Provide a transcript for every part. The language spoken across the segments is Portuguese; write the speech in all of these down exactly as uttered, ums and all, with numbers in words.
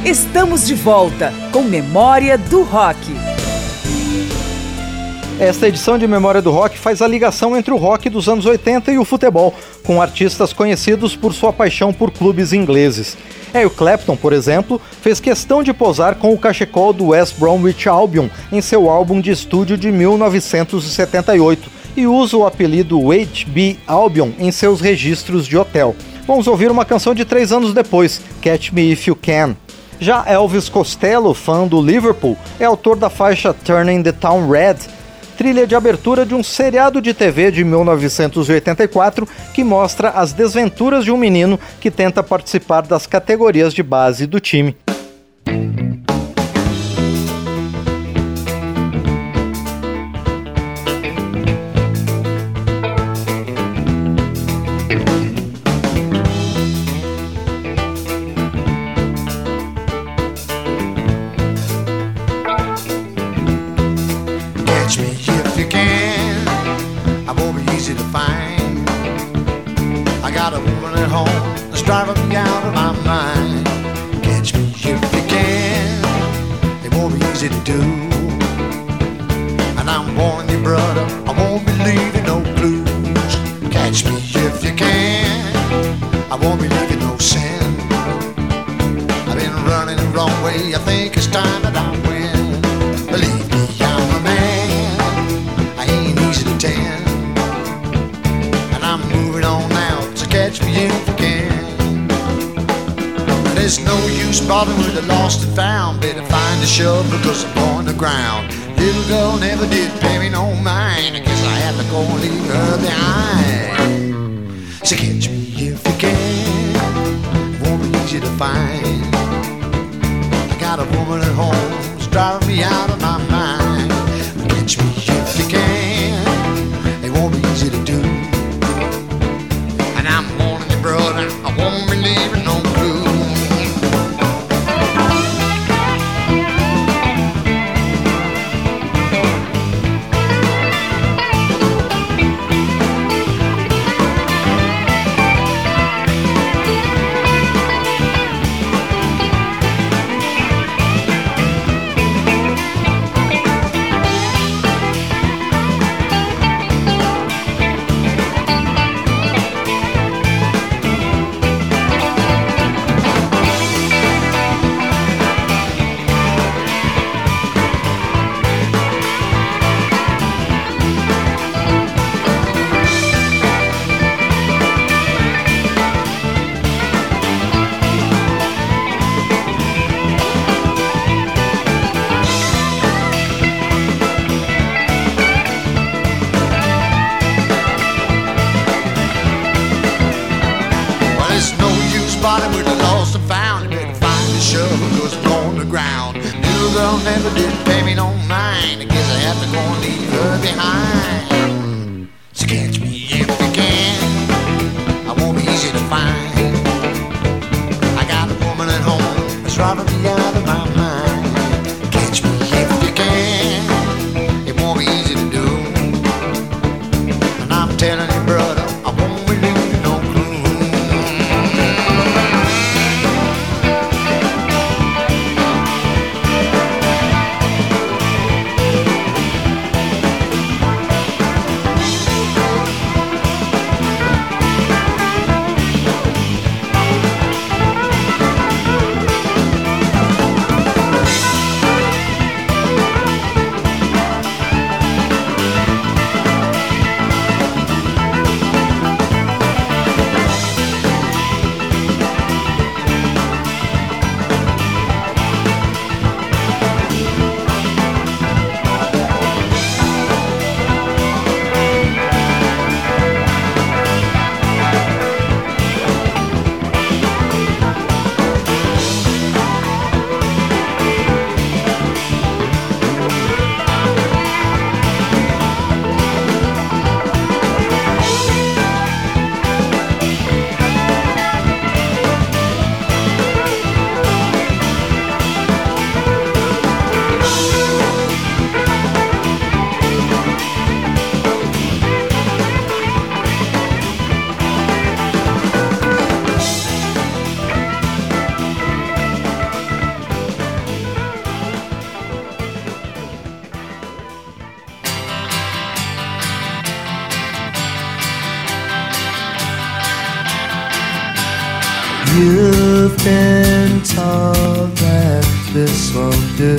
Estamos de volta com Memória do Rock. Esta edição de Memória do Rock faz a ligação entre o rock dos anos oitenta e o futebol, com artistas conhecidos por sua paixão por clubes ingleses. Eric Clapton, por exemplo, fez questão de posar com o cachecol do West Bromwich Albion em seu álbum de estúdio de mil novecentos e setenta e oito e usa o apelido H B Albion em seus registros de hotel. Vamos ouvir uma canção de três anos depois, Catch Me If You Can. Já Elvis Costello, fã do Liverpool, é autor da faixa Turning the Town Red, trilha de abertura de um seriado de T V de mil novecentos e oitenta e quatro que mostra as desventuras de um menino que tenta participar das categorias de base do time. Driving me out of my mind. Catch me if you can. It won't be easy to do. And I'm warning you, brother, I won't be leaving no clues. Catch me if you can. I won't be leaving no sin. I've been running the wrong way. I think it's time that I win. Believe me, I'm a man. I ain't easy to tend. And I'm moving on now, so catch me if you can. There's no use bothering with the lost and found. Better find the shove because I'm on the ground. Little girl never did pay me no mind. I guess I have to go and leave her behind. So catch me if you can. It won't be easy to find. I got a woman at home who's driving me out of my mind. Catch me if you can. It won't be easy to do. And I'm warning you, brother, I won't be leaving no clue. Never did pay me no mind. I guess I have to go and leave her behind. So catch me if you can. I won't be easy to find. I got a woman at home that's driving me out of my mind. Catch me if you can. It won't be easy to do. And I'm telling you, brother, I won't be leaving no clue. You've been told that this won't do.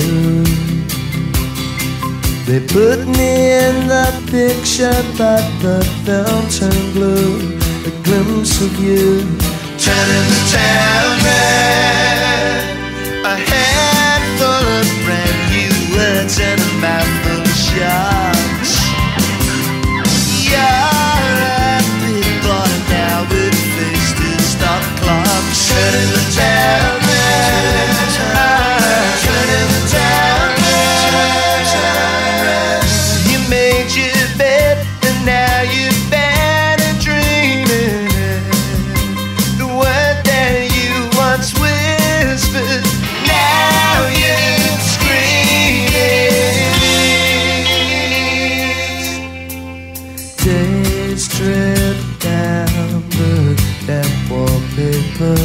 They put me in the picture, but the film turned blue. A glimpse of you turning the town red. A handful of brand new words and a mouthful of shots. You're a big boy now with a face to stop clocks. Turning the town red. Turning the town red. You made your bed and now you're bad and dreaming. The word that you once whispered, now you're screaming. Days drip down the damp wallpaper.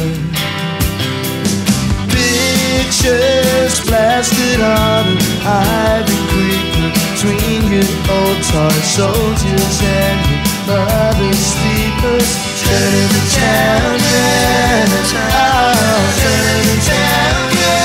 Pictures blasted on an ivy creek between your old toy soldiers and your mother's sleepers. Turning the town red. Oh, turning the town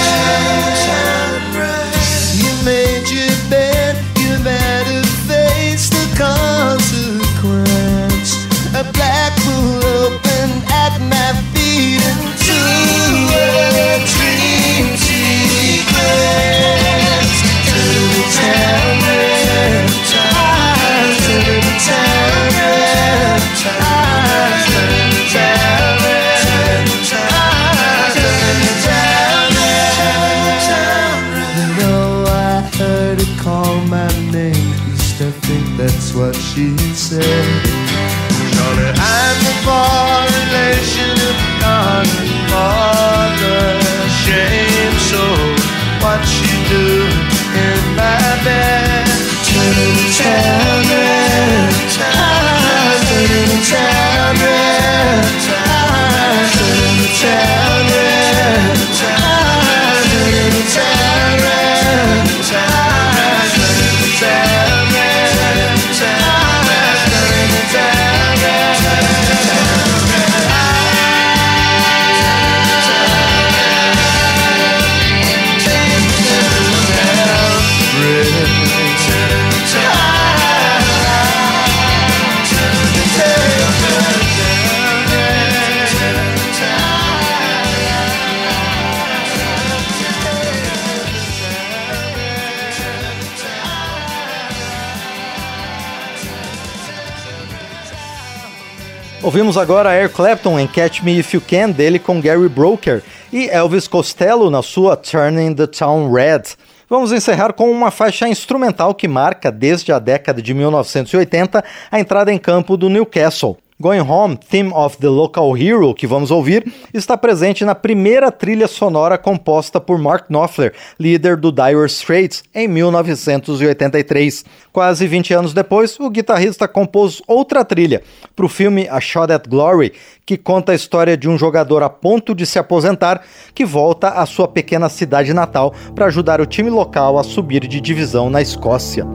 red. You made your bed, you better face the consequence. A black pool opened at my feet into a dream sequence. Turning the town red. Turning the town red. Turning the town red. Turning the town red. You know I heard her call my name. Used to think that's what she said. Surely I'm the far relation of God and Father. Shame, so what you do in my bed? Turning the town red. Turning the town red. Turning the town red. Turning the town red. Turning the town red. Turning the town Ouvimos agora Eric Clapton em Catch Me If You Can, dele com Gary Brooker, e Elvis Costello na sua Turning the Town Red. Vamos encerrar com uma faixa instrumental que marca, desde a década de mil novecentos e oitenta, a entrada em campo do Newcastle. Going Home, Theme of the Local Hero, que vamos ouvir, está presente na primeira trilha sonora composta por Mark Knopfler, líder do Dire Straits, em mil novecentos e oitenta e três. Quase vinte anos depois, o guitarrista compôs outra trilha para o filme A Shot at Glory, que conta a história de um jogador a ponto de se aposentar que volta à sua pequena cidade natal para ajudar o time local a subir de divisão na Escócia.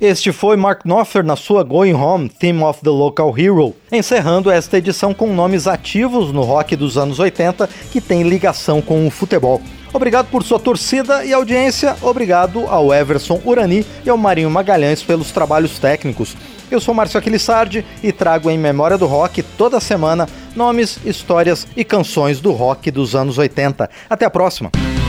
Este foi Mark Knopfler na sua Going Home, Theme of the Local Hero, encerrando esta edição com nomes ativos no rock dos anos oitenta que tem ligação com o futebol. Obrigado por sua torcida e audiência, obrigado ao Everson Urani e ao Marinho Magalhães pelos trabalhos técnicos. Eu sou Márcio Aquilissardi e trago em Memória do Rock toda semana nomes, histórias e canções do rock dos anos oitenta. Até a próxima!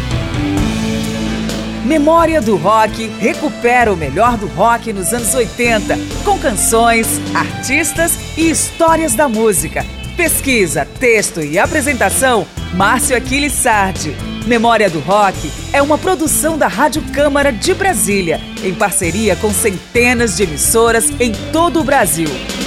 Memória do Rock recupera o melhor do rock nos anos oitenta, com canções, artistas e histórias da música. Pesquisa, texto e apresentação, Márcio Aquilissardi. Memória do Rock é uma produção da Rádio Câmara de Brasília, em parceria com centenas de emissoras em todo o Brasil.